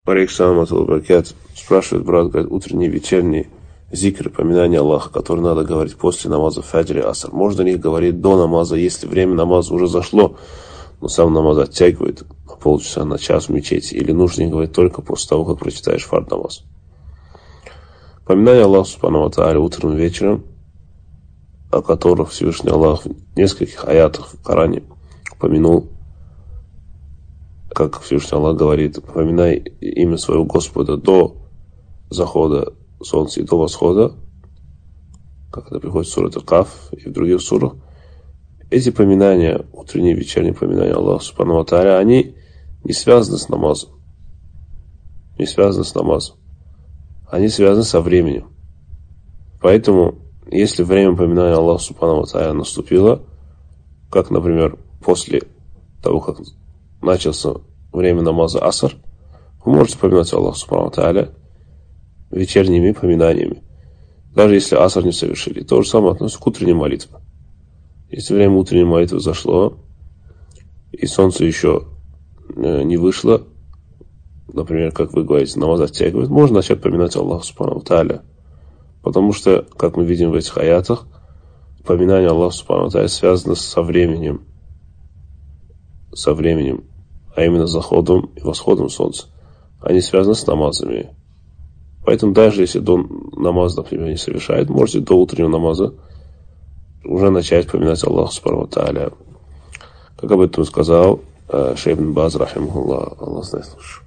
Алейкум баракат. Спрашивает брат, говорит, утренний, вечерний зикр, поминание Аллаха, который надо говорить после намаза фаджр и аср. Можно ли их говорить до намаза, если время намаза уже зашло, но сам намаз оттягивает на полчаса, на час в мечети, или нужно их говорить только после того, как прочитаешь фард намаз? Поминание Аллаха субхану ва тааля утром и вечером, о которых Всевышний Аллах в нескольких аятах в Коране упомянул, как Всевышний Аллах говорит, поминай имя своего Господа до захода солнца и до восхода, как это приходит в суре Каф и в других сурах. Эти поминания, утренние и вечерние поминания Аллаха субхану ва тааля, они не связаны с намазом. Не связаны с намазом. Они связаны со временем. Поэтому, если время поминания Аллаха субхану ва тааля наступило, как, например, после того, как начался время намаза аср, вы можете поминать Аллаха субхану ва тааля вечерними поминаниями, даже если аср не совершили. То же самое относится к утренней молитве. Если время утренней молитвы зашло, и солнце еще не вышло, например, как вы говорите, намаз оттягивает, можно начать поминать Аллаха субхану ва тааля. Потому что, как мы видим в этих аятах, поминание Аллаха субхану ва тааля связано со временем, а именно заходом и восходом солнца. Они связаны с намазами. Поэтому даже если до намаза, например, не совершает, можете до утреннего намаза уже начать поминать Аллаха субхану ва тааля. Как об этом сказал шейх ибн Баз, рахимахуллах, Аллах знает лучше.